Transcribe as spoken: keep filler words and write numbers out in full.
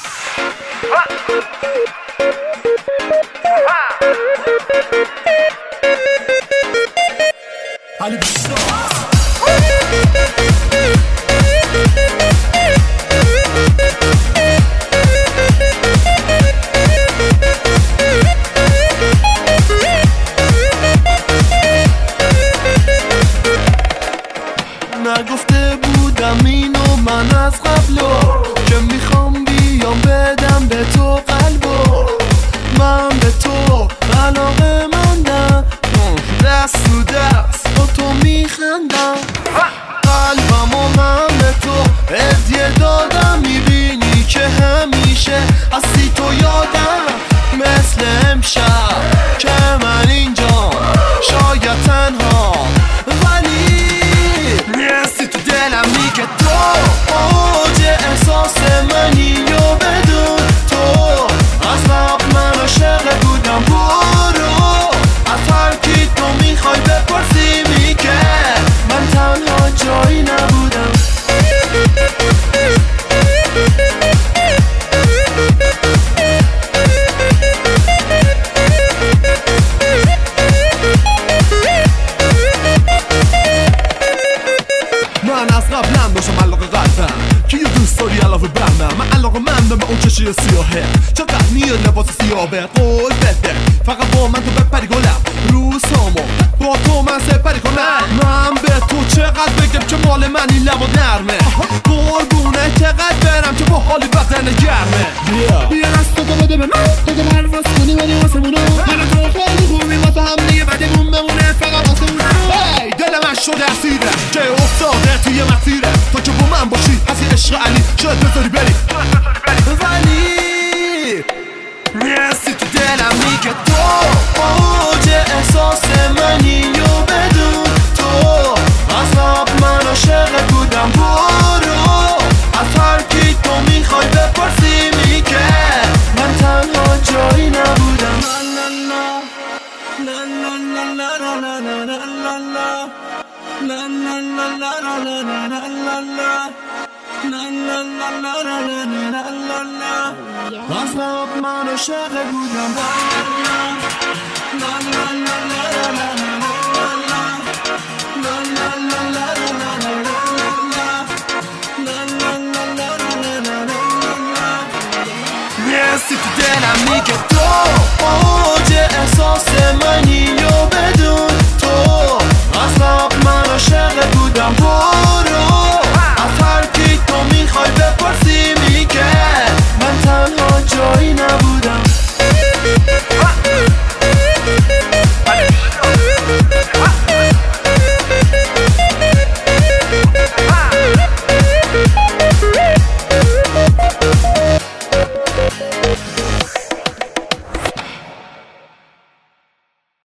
علی نگفته بودم اینو من از قبلو که میخوام بیام بدم به تو قلبو، من به تو علاقه مندم، دست تو دست با تو میخندم، قلبم و من به تو هدیه دادم، میبینی که همیشه هستی تو یادم، مثل امشب که من اینجا شاید تنها ولی نیستی تو دلم، میگه تو اوج احساس منی و بدون تو از قبل من عاشق بودم، برو از هر کی تو میخوای بپرسی، میگه من تنها جایی نبودم. من از قبلم داشتم علاقه قلبم که یه دوست داری علاوه بر من، من علاقه مندم به اون چشی سیاهه، چقدر میاد لباس سیاهه، قول بده فقط با من تو بپری گلم، روزامو با تو من سپری کنم، من به تو چقدر بگم که مال من این لبا نرمه، قربونه چقدر برم که با حالی بدن گرمه، بیا دست تو بده به من، تو که پرواز کنی ولی واسه مونو، من تو خیلی خوبی واسه هم دیگه بدمون بمونه فقط واسه مونو، هی دل من شده اسیره که افتاده توی مسیره، تو که با من باشی از این عشق علی شاید بذاری بری، ولی نیستی تو دلم، میگه تو اوج احساس منی و بدون تو از قبل من عاشق بودم، برو از هر کی تو میخوای بپرسی، میگه من تنها جایی نبودم. از قبل من عاشق بودم، نیستی تو دلم، میگه تو اوج احساس منی و بدون تو از قبل من عاشق بودم.